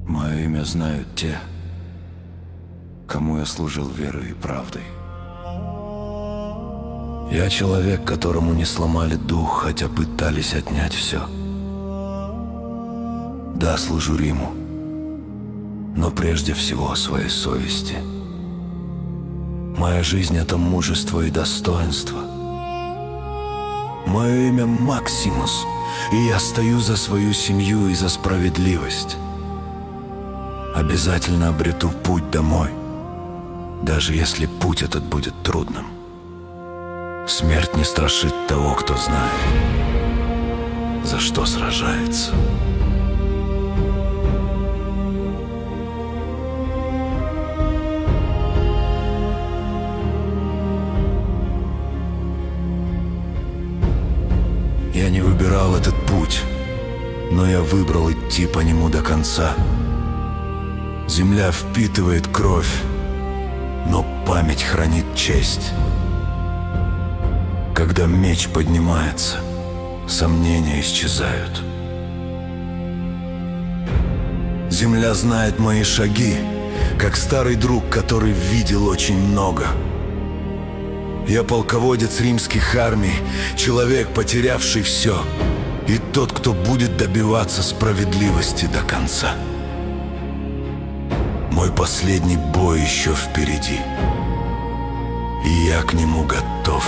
Мое имя знают те, кому я служил верой и правдой. Я человек, которому не сломали дух, хотя пытались отнять все. Да, служу Риму, но прежде всего своей совести. Моя жизнь — это мужество и достоинство. Мое имя Максимус, и я стою за свою семью и за справедливость. Обязательно обрету путь домой, даже если путь этот будет трудным. Смерть не страшит того, кто знает, за что сражается. Я не выбирал этот путь, но я выбрал идти по нему до конца. Земля впитывает кровь, но память хранит честь. Когда меч поднимается, сомнения исчезают. Земля знает мои шаги, как старый друг, который видел очень много. Я полководец римских армий, человек, потерявший все, и тот, кто будет добиваться справедливости до конца. Мой последний бой еще впереди, и я к нему готов.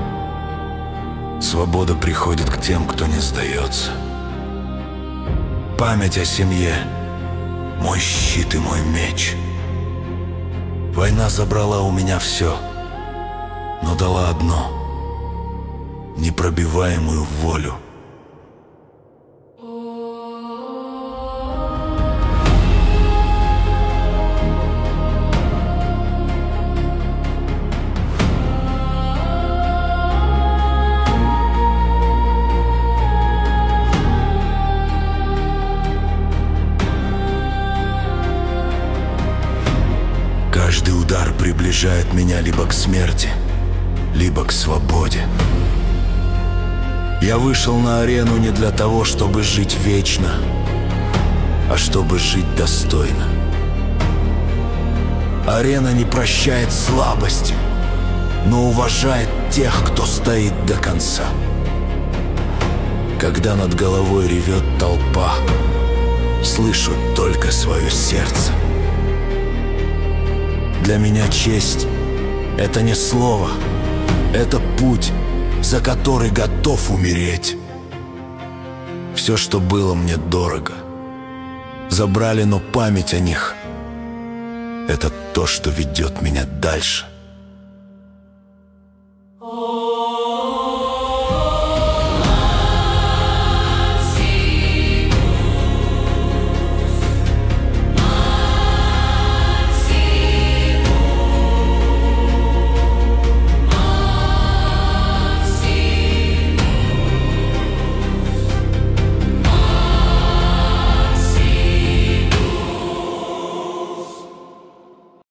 Свобода приходит к тем, кто не сдается. Память о семье — мой щит и мой меч. Война забрала у меня все, но дала одно — непробиваемую волю. Каждый удар приближает меня либо к смерти, либо к свободе. Я вышел на арену не для того, чтобы жить вечно, а чтобы жить достойно. Арена не прощает слабости, но уважает тех, кто стоит до конца. Когда над головой ревет толпа, слышу только свое сердце. Для меня честь — это не слово, это путь, за который готов умереть. Все, что было мне дорого, забрали, но память о них — это то, что ведет меня дальше.